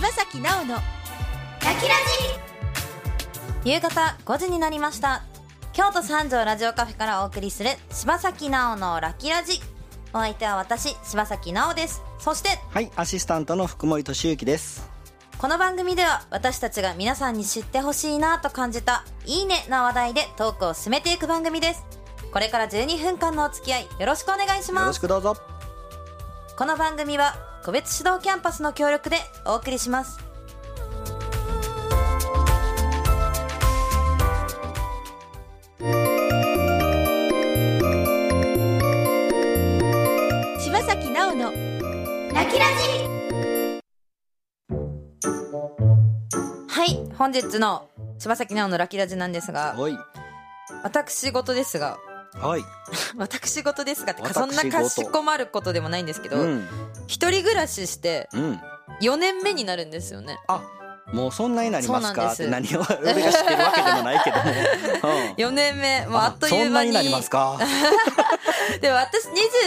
柴咲奈緒のラキラジ。夕方5時になりました。京都三条ラジオカフェからお送りする柴咲奈緒のラキラジ。お相手は私、柴咲奈緒です。そしてはい、アシスタントの福森俊之です。 この番組では私たちが皆さんに知ってほしいなと感じたいいねな話題でトークを進めていく番組です。これから12分間のお付き合いよろしくお願いします。 よろしくどうぞ。 この番組は個別指導キャンパスの協力でお送りします。 柴咲奈緒のラキラジ。 はい、本日の柴咲奈緒のラキラジなんですが、 おい私事ですがはい私事ですがって私そんな事かしこまることでもないんですけど、 うん一人暮らししてうん 4年目になるんですよね。 あ、もうそんなになりますかってそうなん何を俺が知ってるわけでもないけども、 4年目、もうあっとそいうん間になになりますかでも私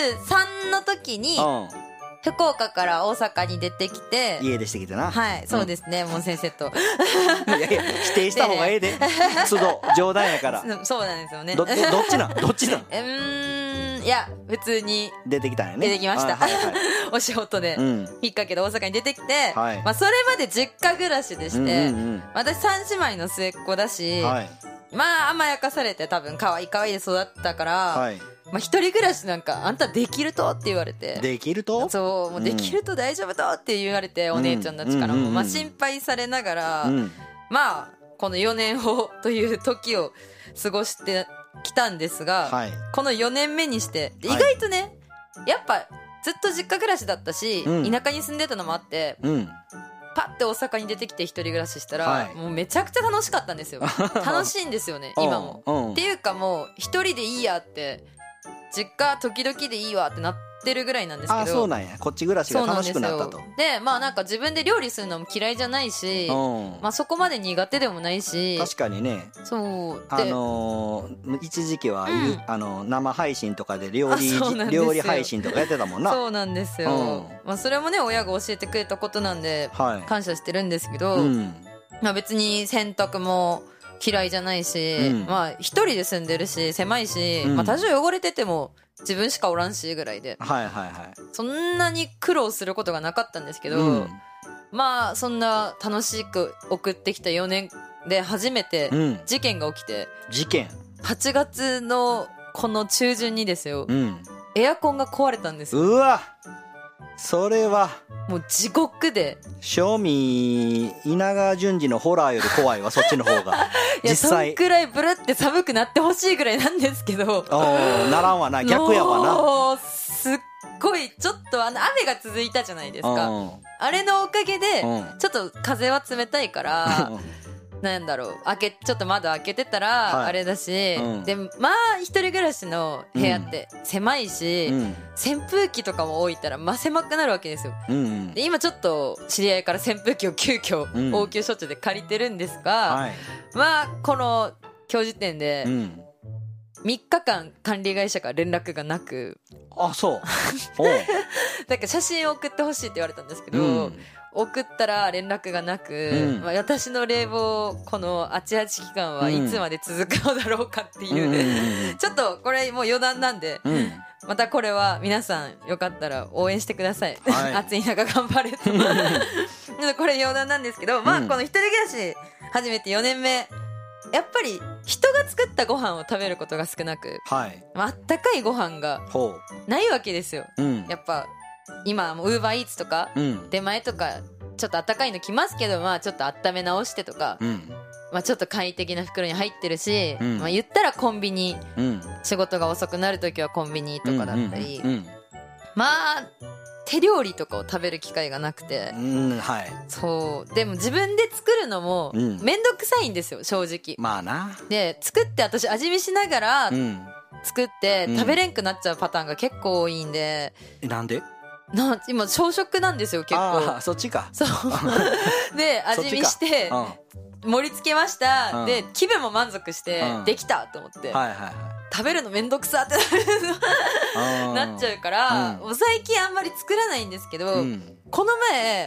23の時にう福岡から大阪に出てきて、 ん、家出してきてな。 はい、そうですね、もう先生といやいや、否定した方がええで都度冗談やからそうなんですよね。 どっちなんいや普通に出てきたんやね。 出てきましたあはいはいお仕事でうんきっかけで大阪に出てきて、 はいまあ、それまで実家暮らしでして、 うんうん私3姉妹の末っ子だし、 はいまあ甘やかされて多分可愛い可愛いで育ったから、 はいまあ、一人暮らしなんかあんたできるとって言われて、 できるとそうもうできると大丈夫とって言われて、お姉ちゃんたちからも、まあ、心配されながら、 うんまあこの4年をという時を過ごしてきたんですが、 はいこの4年目にして意はい外とね、やっぱずっと実家暮らしだったし、 うん田舎に住んでたのもあってうんパッて大阪に出てきて一人暮らししたら、 はいもうめちゃくちゃ楽しかったんですよ楽しいんですよね今も。 うんっていうかもう一人でいいやって、実家時々でいいわってなってるぐらいなんですけど。 あ、そうなんや。こっち暮らしが楽しくなったと。 そうなんですよ。でまあなんか自分で料理するのも嫌いじゃないし、 うんまあそこまで苦手でもないし、 確かにね、 そうで、 一時期は、 うん生配信とかであそうなんですよ料理配信とかやってたもんな。 そうなんですよ、 うんまあ、それもね親が教えてくれたことなんではい。 感謝してるんですけど、 うんまあ、別に洗濯も嫌いじゃないし、 うんまあ一人で住んでるし狭いし、 うんまあ、多少汚れてても自分しかおらんしぐらいではいはいはい。 そんなに苦労することがなかったんですけど、 うんまあそんな楽しく送ってきた4年で初めてうん事件が起きて、 事件。 8月のこの中旬にですよ、 うん。 エアコンが壊れたんですよ。 うわ、それはもう地獄で、 正味稲川淳二のホラーより怖いわそっちの方が。 いや実際そんくらいブルって寒くなってほしいぐらいなんですけど、 ならんわな、逆やわな。 もうすっごいちょっと雨が続いたじゃないですか。 うんあれのおかげでうんちょっと風は冷たいからなんだろう、ちょっと窓開けてたらはいあれだし、 うんでまあ一人暮らしの部屋って狭いし、 うん扇風機とかも置いたら狭くなるわけですよ。 うんで今ちょっと知り合いから扇風機を急遽うん応急処置で借りてるんですが、 はい。 まあこの今日時点でうん 3日間管理会社から連絡がなく、 あ、そう。おうなんか写真を送ってほしいって言われたんですけど、 うん送ったら連絡がなく、 うんまあ、私の冷房このあちあち期間はいつまで続くのだろうかっていう、 うんちょっとこれもう余談なんで、 うんまたこれは皆さんよかったら応援してください、 はい暑い中頑張れとこれ余談なんですけど、まあうんこの一人暮らし始めて4年目、やっぱり人が作ったご飯を食べることが少なく、 はい。 まああったかいご飯がほないわけですよ。 う。うん。 やっぱ今ウーバーイーツとかうん。 出前とかちょっとあったかいの来ますけど、まあちょっと温め直してとか、 うん。 まあちょっと簡易的な袋に入ってるし、 うんまあ言ったらコンビニ、 うん。 仕事が遅くなるときはコンビニとかだったり、 うん。 まあ手料理とかを食べる機会がなくて、 うん。はい。 そうでも自分で作るのもうんめんどくさいんですよ正直。 まあな。 で作って私味見しながらうん。 作ってうん食べれんくなっちゃうパターンが結構多いんで、 なんで？ 今小食なんですよ結構。 ああ、そっちか。 そうで味見してうん。 盛り付けました、 うんで気分も満足して、 うんできたと思って、 はいはいはい。 食べるのめんどくさってなっちゃうから、 うんもう最近あんまり作らないんですけど、 うん。 この前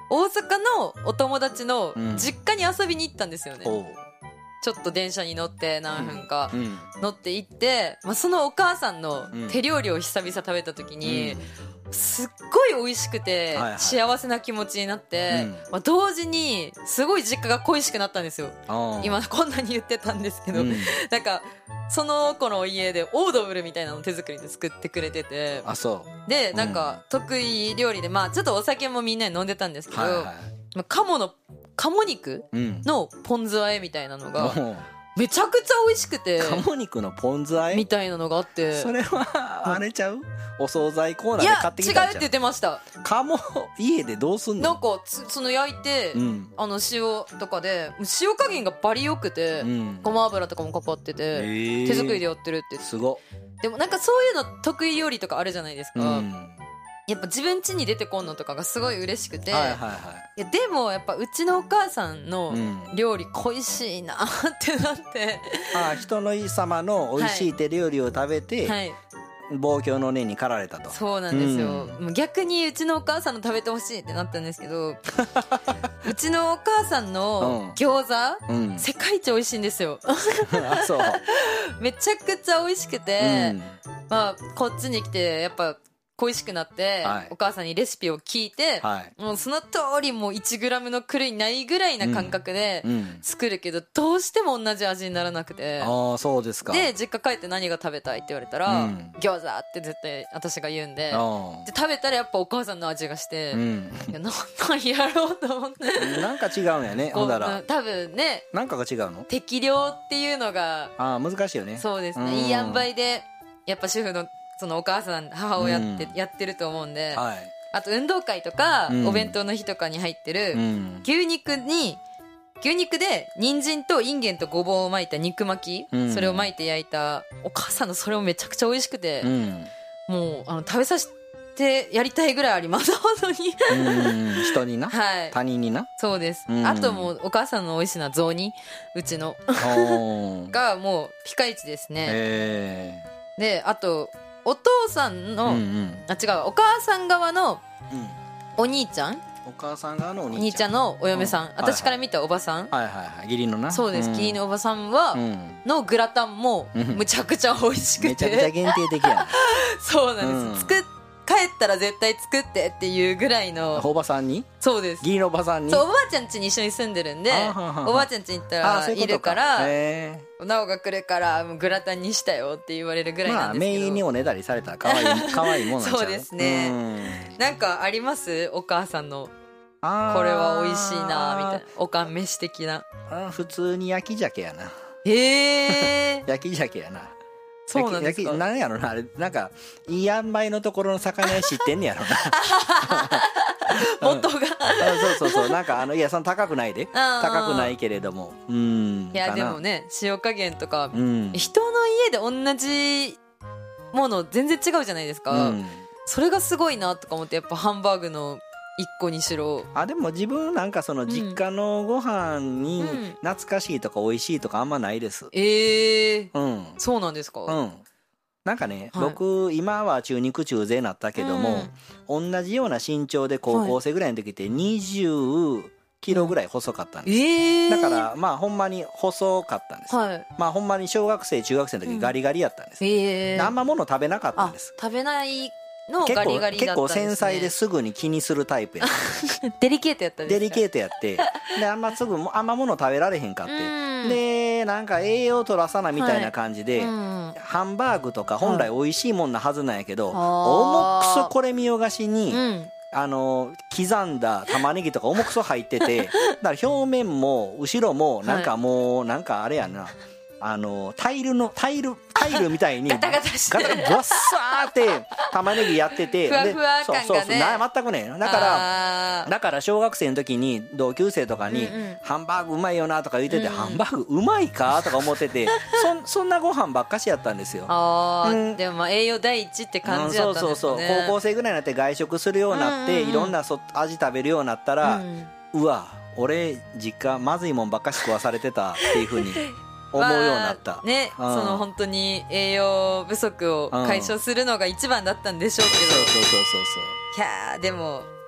大阪のお友達のうん実家に遊びに行ったんですよね、 おうちょっと電車に乗って何分かうん乗って行って、まあ、そのお母さんのうん手料理を久々食べた時に、 うんすっごい美味しくてはいはい幸せな気持ちになって、 うんまあ、同時にすごい実家が恋しくなったんですよ。 あー今こんなに言ってたんですけど、 うんなんかその子の家でオードブルみたいなの手作りで作ってくれてて、 あそでなんか得意料理で、まあちょっとお酒もみんなで飲んでたんですけど、 うはいはいまあ鴨肉うんのポン酢和えみたいなのがもうめちゃくちゃ美味しくて鴨肉のポン酢和えみたいなのがあってそれはあれちゃうお惣菜コーナーいやで買って違うって言きたんちゃうってました。 鴨家でどうすんのなんかその焼いて、 うん塩とかで塩加減がバリ良くて、 うんごま油とかもかかってて、手作りでやってるって言ってすごでもなんかそういうの得意料理とかあるじゃないですか、 うんやっぱ自分家に出てこんのとかがすごい嬉しくて、 はいはいはいやでもやっぱうちのお母さんのうん料理恋しいなってなって、 あ人の様の美味しい手料理を食べて、 はい望郷の念に駆られたとそうなんですよ、もう逆にうちのお母さんの食べてほしいってなったんですけどうちのお母さんの餃子、 うん世界一美味しいんですよあそうめちゃくちゃ美味しくて、まあこっちに来てやっぱ恋しくなって、 はいお母さんにレシピを聞いて、 はいもうその通りもう 1g の狂いないぐらいな感覚でうん作るけど、どうしても同じ味にならなくて、 ああそうですかで実家帰って何が食べたいって言われたら、 うん餃子って絶対私が言うんで、 あで食べたらやっぱお母さんの味がして、 うんいやなんかやろうと思ってなんか違うんやねこうほんだら多分ねなんかが違うの適量っていうのがああ難しいよねそうですね、 うんいい塩梅でやっぱ主婦のそのお母さん母親ってうんやってると思うんで、 はいあと運動会とか、 うんお弁当の日とかに入ってる、 うん牛肉で人参とインゲンとごぼうを巻いた肉巻き、 うんそれを巻いて焼いたお母さんのそれもめちゃくちゃ美味しくて、 うんもう食べさせてやりたいぐらいあります本当にうん人になはい他人になそうです、 うんあともうお母さんの美味しいのは雑煮うちのおーがもうピカイチですね、 へであとお父さんえの、 うんうんあ違うお母さん側のうんお兄ちゃんお母さん側のおお兄ちゃん兄ちゃんのお嫁さん、 うん私から見たおばさん、 はいはいはい義理のなそうです義理のおばさんは、 うんのグラタンもうんむちゃくちゃ美味しくめちゃくちゃて限定的やそうなんです、 うん帰ったら絶対作ってっていうぐらいなのおばさんにそうです義理のおばさんにそうおばあちゃん家に一緒に住んでるんであはははおばあちゃん家に行ったらいそういうことるからへなおが来るからもうグラタンにしたよって言われるぐらいえまあなんですけど、 名医におねだりされたら可愛い可愛いもんなんちゃうそうですねうんなんかありますお母さんのあーこれは美味しいなみたいなおかん飯的な普通に焼き鮭やな焼焼き鮭やなそうなんですか焼きなんやろなあれなんかいい塩梅のところの魚屋知ってんねやろな元があそうそうそうなんかいやその高くないであー高くないけれどもうんいやかなでもね塩加減とかうん人の家で同じもの全然違うじゃないですか、 うんそれがすごいなとか思ってやっぱハンバーグの1個にしろあでも自分なんかその実家のご飯にうん懐かしいとか美味しいとかあんまないですうんそうなんですか、 うんなんかね、 はい僕今は中肉中背になったけども、同じような身長で高校生ぐらいの時って20キロぐらい細かったんです、だからまあほんまに細かったんです、 はいまあほんまに小学生中学生の時ガリガリやったんです、であんま物食べなかったんです食べないの結構ガリガリだったんです、ね、 繊細ですぐに気にするタイプやデリケートやったんですデリケートやってであんま物食べられへんかってでなんか栄養取らさなみたいな感じで、ハンバーグとか本来美味しいもんなはずなんやけど、重くそこれ見よがしに、刻んだ玉ねぎとか重くそ入っててだから表面も後ろもなんかもうなんかあれやなタイルみたいにガタガタしてガタガタぶわっさーって玉ねぎやっててふわふわ感がねそう全くねだから小学生の時に同級生とかにハンバーグうまいよなとか言ってて、ハンバーグうまいかとか思っててそんなご飯ばっかしやったんですよ。 でもまあ栄養第一って感じやったんですね、 そう高校生ぐらいになって外食するようになって、いろんな味食べるようになったら、うわ俺実家まずいもんばっかし食わされてたっていうふうに思うようになった、 ね、その本当に栄養不足を解消するのが一番だったんでしょうけど、 そういやでも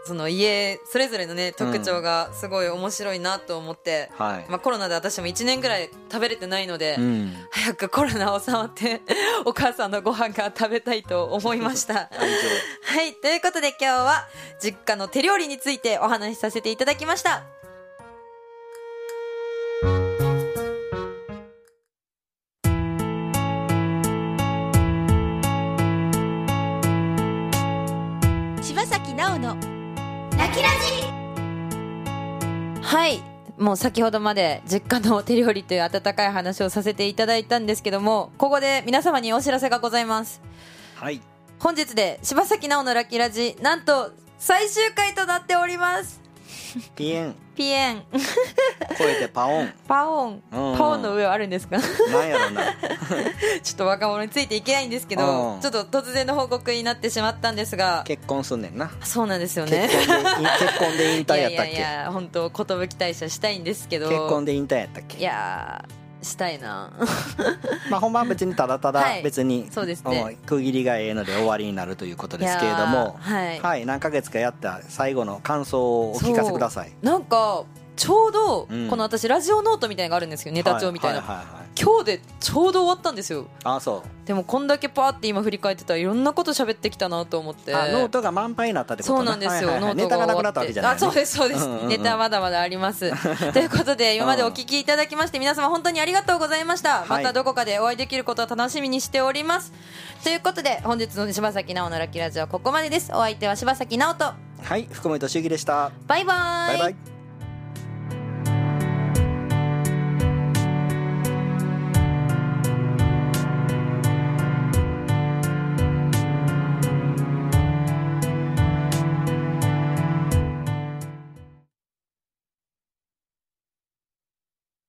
その家それぞれのね特徴がすごい面白いなと思って、 はいコロナで私も1年ぐらい食べれてないので、 うん、 早くコロナ収まってお母さんのご飯が食べたいと思いましたはい、ということで今日は実家の手料理についてお話しさせていただきました。 柴咲奈緒のラキラジ。 はい、もう先ほどまで実家の手料理という温かい話をさせていただいたんですけども、ここで皆様にお知らせがございます。 はい、 本日で柴咲奈緒のラッキーラジなんと最終回となっております。 ピエンピエン超えてパオンパオン、パオンの上はあるんですかなんやろなちょっと若者についていけないんですけど、ちょっと突然の報告になってしまったんですが、 結婚すんねんな。 そうなんですよね。 結婚で引退やったっけ。 いや本当寿退社したいんですけど、 結婚で引退やったっけ。 いやしたいなまあ本番は別にただただ別に、 そうですね、 区切りがええので終わりになるということですけれども、 はい、 はい、何ヶ月かやった最後の感想をお聞かせください。 なんかちょうどこの私ラジオノートみたいなのがあるんですけど、ネタ帳みたいな、今日でちょうど終わったんですよ。 あ、そうでもこんだけパーって今振り返ってたらいろんなこと喋ってきたなと思って。 ノートが満杯になったってこと。 そうなんですよ、ノートが終わって、 ネタがなくなったわけじゃない、ね、 あ、そうですそうです、ネタまだまだありますということで今までお聞きいただきまして皆様本当にありがとうございました、またどこかでお会いできることを楽しみにしております、ということで本日の柴咲奈緒のラッキーラジオはここまでです。お相手は柴咲奈緒と、 はい、福本修樹でした。 バイバイ。 バイバイ。